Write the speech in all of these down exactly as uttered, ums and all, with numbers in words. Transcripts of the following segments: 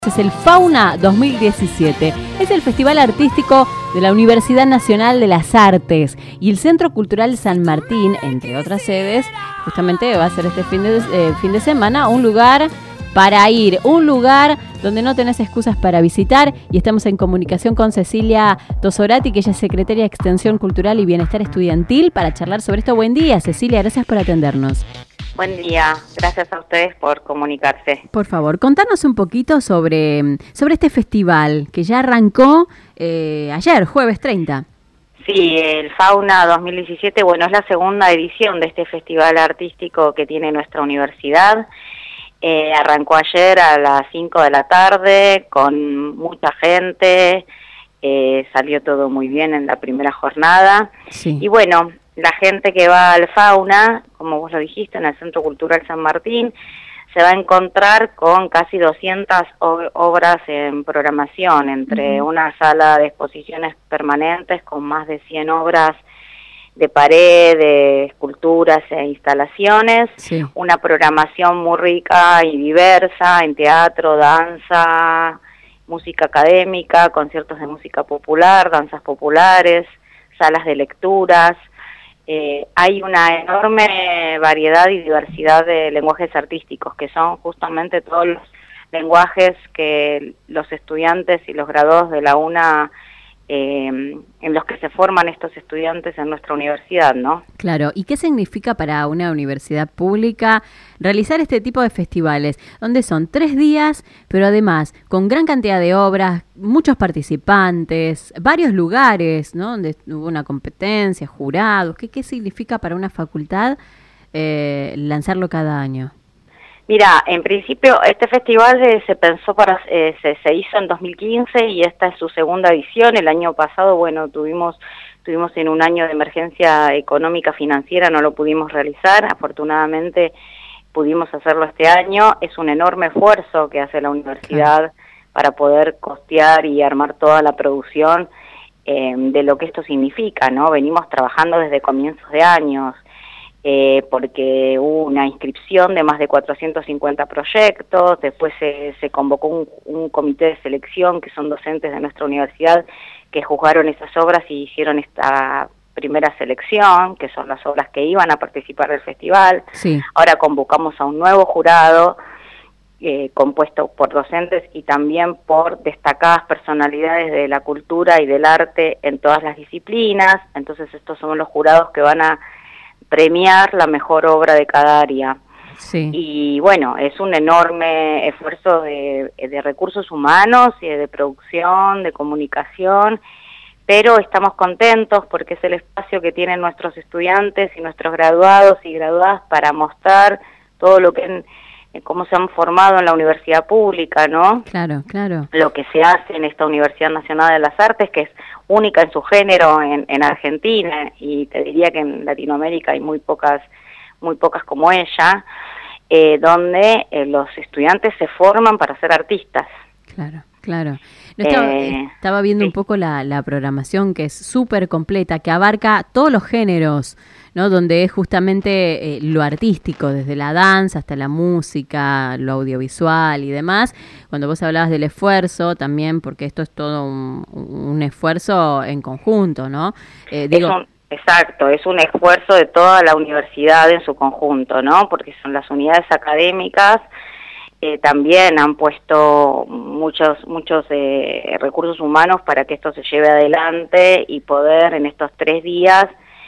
Es el Fauna dos mil diecisiete. Es el festival artístico de la Universidad Nacional de las Artes y el Centro Cultural San Martín, entre otras sedes, justamente va a ser este fin de, eh, fin de semana un lugar para ir, un lugar donde no tenés excusas para visitar, y estamos en comunicación con Cecilia Tosorati, que ella es secretaria de Extensión Cultural y Bienestar Estudiantil, para charlar sobre esto. Buen día, Cecilia, gracias por atendernos. Buen día, gracias a ustedes por comunicarse. Por favor, contanos un poquito sobre, sobre este festival que ya arrancó eh, ayer, jueves treinta. Sí, el Fauna dos mil diecisiete, bueno, es la segunda edición de este festival artístico que tiene nuestra universidad. Eh, arrancó ayer a las cinco de la tarde con mucha gente, eh, salió todo muy bien en la primera jornada. Sí. Y bueno, la gente que va al Fauna, como vos lo dijiste, en el Centro Cultural San Martín, se va a encontrar con casi doscientas obras en programación, entre uh-huh. una sala de exposiciones permanentes con más de cien obras de pared, de esculturas e instalaciones, sí. Una programación muy rica y diversa en teatro, danza, música académica, conciertos de música popular, danzas populares, salas de lecturas. Eh, hay una enorme variedad y diversidad de lenguajes artísticos, que son justamente todos los lenguajes que los estudiantes y los graduados de la UNA, eh, en los que se forman estos estudiantes en nuestra universidad, ¿no? Claro, ¿y qué significa para una universidad pública realizar este tipo de festivales, donde son tres días, pero además con gran cantidad de obras, muchos participantes, varios lugares, ¿no?, donde hubo una competencia, jurados? ¿Qué, qué significa para una facultad eh, lanzarlo cada año? Mira, en principio este festival eh, se pensó para, eh, se, se hizo en dos mil quince y esta es su segunda edición. El año pasado, bueno, tuvimos tuvimos en un año de emergencia económica financiera, no lo pudimos realizar. Afortunadamente pudimos hacerlo este año. Es un enorme esfuerzo que hace la universidad para poder costear y armar toda la producción eh, de lo que esto significa, ¿no? Venimos trabajando desde comienzos de años. Eh, porque hubo una inscripción de más de cuatrocientos cincuenta proyectos, después se, se convocó un, un comité de selección, que son docentes de nuestra universidad, que juzgaron esas obras y hicieron esta primera selección, que son las obras que iban a participar del festival. Sí. Ahora convocamos a un nuevo jurado, eh, compuesto por docentes y también por destacadas personalidades de la cultura y del arte en todas las disciplinas. Entonces estos son los jurados que van a premiar la mejor obra de cada área. Sí. Y bueno, es un enorme esfuerzo de, de recursos humanos y de producción, de comunicación, pero estamos contentos porque es el espacio que tienen nuestros estudiantes y nuestros graduados y graduadas para mostrar todo lo que, cómo se han formado en la universidad pública, ¿no? Claro, claro. Lo que se hace en esta Universidad Nacional de las Artes, que es única en su género en, en Argentina, y te diría que en Latinoamérica hay muy pocas, muy pocas como ella, eh, donde eh, los estudiantes se forman para ser artistas. Claro, claro. No estaba, eh, estaba viendo sí. un poco la, la programación, que es súper completa, que abarca todos los géneros, ¿no? Donde es justamente eh, lo artístico, desde la danza hasta la música, lo audiovisual y demás. Cuando vos hablabas del esfuerzo también, porque esto es todo un, un esfuerzo en conjunto, ¿no? Eh, digo, es un, exacto, es un esfuerzo de toda la universidad en su conjunto, ¿no? Porque son las unidades académicas. Eh, también han puesto muchos muchos eh, recursos humanos para que esto se lleve adelante y poder en estos tres días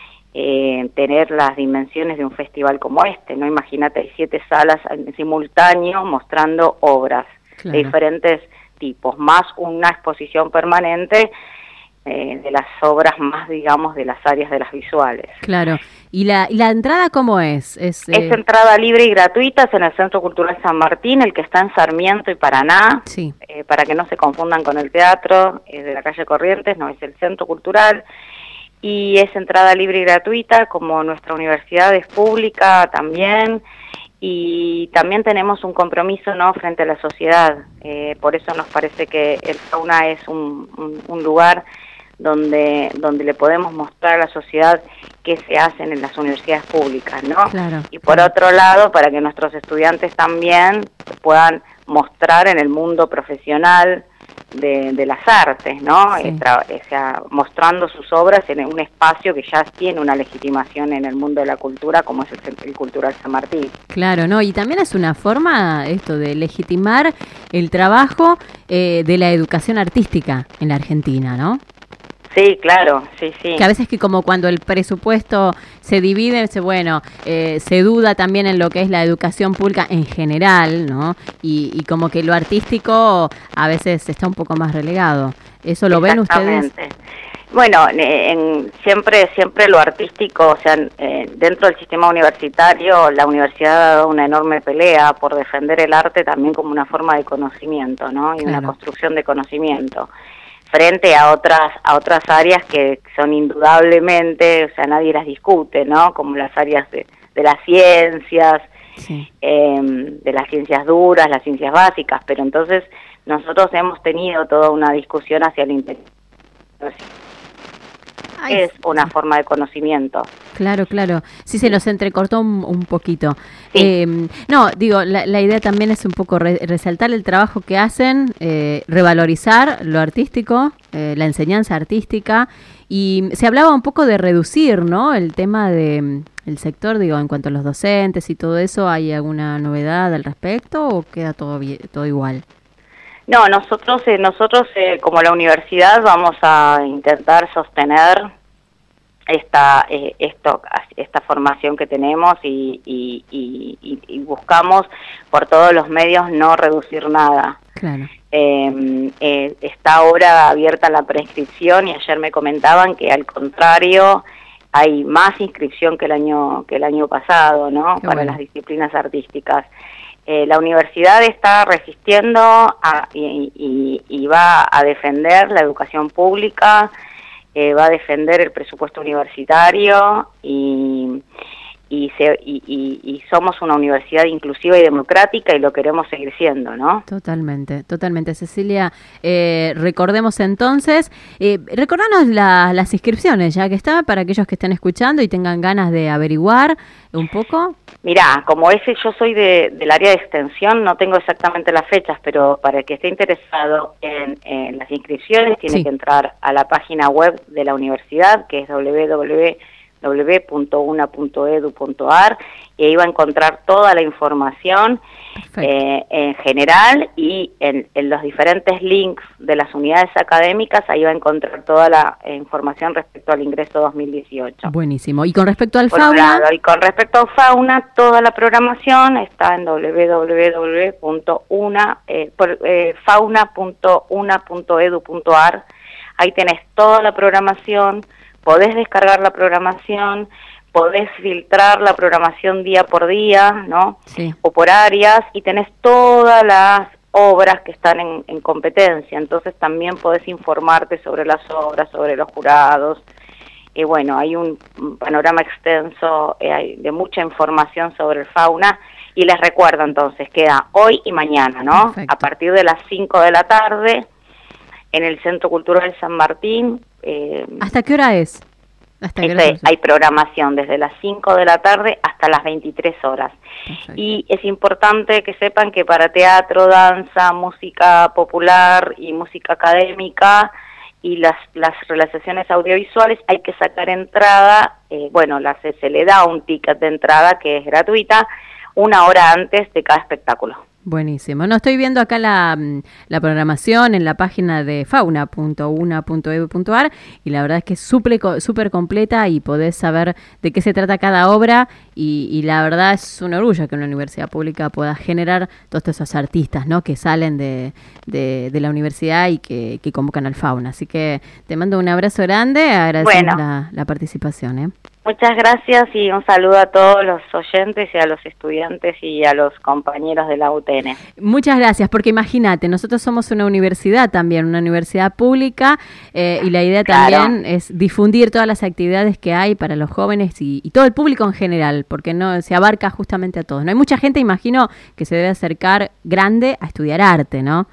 eh, tener las dimensiones de un festival como este, ¿no? Imagínate, hay siete salas en simultáneo mostrando obras, claro, de diferentes tipos, más una exposición permanente eh, de las obras más, digamos, de las áreas de las visuales. Claro. ¿Y la, y la entrada cómo es? Es, eh... es entrada libre y gratuita, es en el Centro Cultural San Martín, el que está en Sarmiento y Paraná, sí. eh, para que no se confundan con el teatro eh, de la calle Corrientes, no, es el Centro Cultural, y es entrada libre y gratuita, como nuestra universidad es pública también, y también tenemos un compromiso, ¿no?, frente a la sociedad, eh, por eso nos parece que el Fauna es un, un, un lugar donde donde le podemos mostrar a la sociedad qué se hacen en las universidades públicas, ¿no? Claro. Y por otro lado, para que nuestros estudiantes también puedan mostrar en el mundo profesional de, de las artes, ¿no? Sí. Eh, tra- o sea, mostrando sus obras en un espacio que ya tiene una legitimación en el mundo de la cultura, como es el, el Cultural San Martín. Claro, ¿no? Y también es una forma esto de legitimar el trabajo eh, de la educación artística en la Argentina, ¿no? Sí, claro, sí, sí. Que a veces que como cuando el presupuesto se divide, se, bueno, eh, se duda también en lo que es la educación pública en general, ¿no? Y, y como que lo artístico a veces está un poco más relegado. ¿Eso lo ven ustedes? Exactamente. Bueno, en, siempre siempre lo artístico, o sea, eh, dentro del sistema universitario, la universidad ha dado una enorme pelea por defender el arte también como una forma de conocimiento, ¿no? Y Claro. una construcción de conocimiento, frente a otras a otras áreas que son indudablemente, o sea, nadie las discute, ¿no? Como las áreas de, de las ciencias, Sí. eh, de las ciencias duras, las ciencias básicas, pero entonces nosotros hemos tenido toda una discusión hacia el interior. Ay, Es una sí. forma de conocimiento. Claro, claro. Sí, se los entrecortó un, un poquito. Sí. Eh, no, digo, la, la idea también es un poco re, resaltar el trabajo que hacen, eh, revalorizar lo artístico, eh, la enseñanza artística, y se hablaba un poco de reducir, ¿no? El tema de mm, el sector, digo, en cuanto a los docentes y todo eso, ¿hay alguna novedad al respecto o queda todo bien, todo igual? No, nosotros, eh, nosotros eh, como la universidad vamos a intentar sostener esta eh, esto esta formación que tenemos y, y, y, y buscamos por todos los medios no reducir nada. Claro. Eh, eh, está ahora abierta la prescripción y ayer me comentaban que al contrario hay más inscripción que el año que el año pasado, ¿no? Qué Para bueno. las disciplinas artísticas. Eh, la universidad está resistiendo a, y, y, y va a defender la educación pública, eh, va a defender el presupuesto universitario y, y, se, y, y, y somos una universidad inclusiva y democrática y lo queremos seguir siendo, ¿no? Totalmente, totalmente. Cecilia, eh, recordemos entonces, eh, recordanos la, las inscripciones, ya que está, para aquellos que estén escuchando y tengan ganas de averiguar un poco. Mirá, como ese yo soy de, del área de extensión, no tengo exactamente las fechas, pero para el que esté interesado en, en las inscripciones tiene Sí. que entrar a la página web de la universidad, que es doble u doble u doble u punto una punto edu punto ar, y ahí va a encontrar toda la información eh, en general y en, en los diferentes links de las unidades académicas, ahí va a encontrar toda la eh, información respecto al ingreso dos mil dieciocho. Buenísimo. Y con respecto al Por un fauna, lado, y con respecto a fauna, toda la programación está en doble u doble u doble u punto una fauna punto una punto edu punto ar. Ahí tenés toda la programación, podés descargar la programación, podés filtrar la programación día por día, ¿no? sí. O por áreas, y tenés todas las obras que están en, en competencia, entonces también podés informarte sobre las obras, sobre los jurados. Y bueno, hay un panorama extenso eh, hay de mucha información sobre el fauna, y les recuerdo entonces, queda hoy y mañana, ¿no? Perfecto. A partir de las cinco de la tarde, en el Centro Cultural San Martín. Eh, ¿Hasta qué hora es? ¿Hasta qué hora este, es? hay programación desde las cinco de la tarde hasta las veintitrés horas. Perfecto. Y es importante que sepan que para teatro, danza, música popular y música académica y las, las realizaciones audiovisuales hay que sacar entrada, eh, bueno, la, se, se le da un ticket de entrada que es gratuita una hora antes de cada espectáculo. Buenísimo. No, estoy viendo acá la, la programación en la página de fauna punto una punto edu punto ar y la verdad es que es súper súper completa y podés saber de qué se trata cada obra y, y la verdad es un orgullo que una universidad pública pueda generar todos esos artistas, ¿no? Que salen de, de, de la universidad y que, que convocan al fauna. Así que te mando un abrazo grande, agradecemos Bueno. la, la participación, ¿eh? Muchas gracias y un saludo a todos los oyentes y a los estudiantes y a los compañeros de la U T N. Muchas gracias, porque imagínate, nosotros somos una universidad también, una universidad pública, eh, y la idea Claro. también es difundir todas las actividades que hay para los jóvenes y, y todo el público en general, porque no se abarca justamente a todos. No hay mucha gente, imagino, que se debe acercar grande a estudiar arte, ¿no?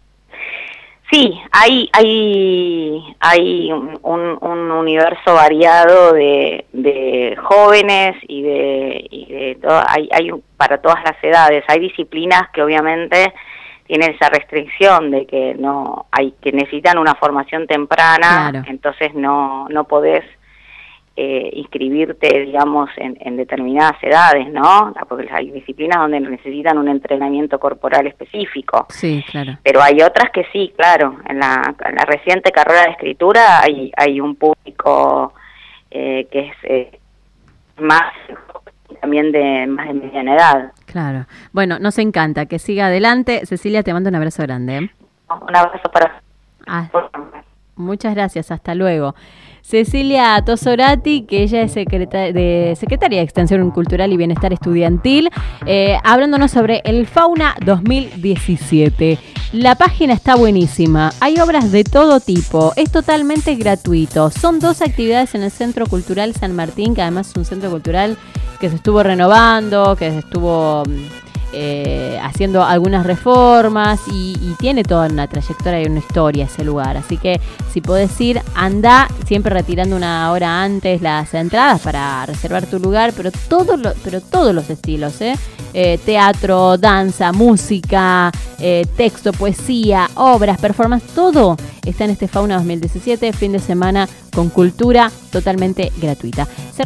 Sí, hay hay hay un, un universo variado de, de jóvenes y de y de todo, hay hay para todas las edades. Hay disciplinas que obviamente tienen esa restricción de que no hay que necesitan una formación temprana, claro. entonces no no podés eh, inscribirte, digamos, en, en determinadas edades, ¿no? Porque hay disciplinas donde necesitan un entrenamiento corporal específico. Sí, claro. Pero hay otras que sí, claro. En la, en la reciente carrera de escritura hay hay un público eh, que es eh, más también de más de mediana edad. Claro. Bueno, nos encanta que siga adelante. Cecilia, te mando un abrazo grande. ¿eh? Un abrazo para... Ah, muchas gracias, hasta luego. Cecilia Tosorati, que ella es secreta de Secretaria de Extensión Cultural y Bienestar Estudiantil, eh, hablándonos sobre el Fauna dos mil diecisiete. La página está buenísima, hay obras de todo tipo, es totalmente gratuito. Son dos actividades en el Centro Cultural San Martín, que además es un centro cultural que se estuvo renovando, que se estuvo... Eh, haciendo algunas reformas y, y tiene toda una trayectoria y una historia ese lugar, así que si podés ir, anda, siempre retirando una hora antes las entradas para reservar tu lugar, pero todo lo, pero todos los estilos, ¿eh? Eh, teatro, danza, música, eh, texto, poesía, obras, performance, todo está en este Fauna dos mil diecisiete, fin de semana con cultura totalmente gratuita.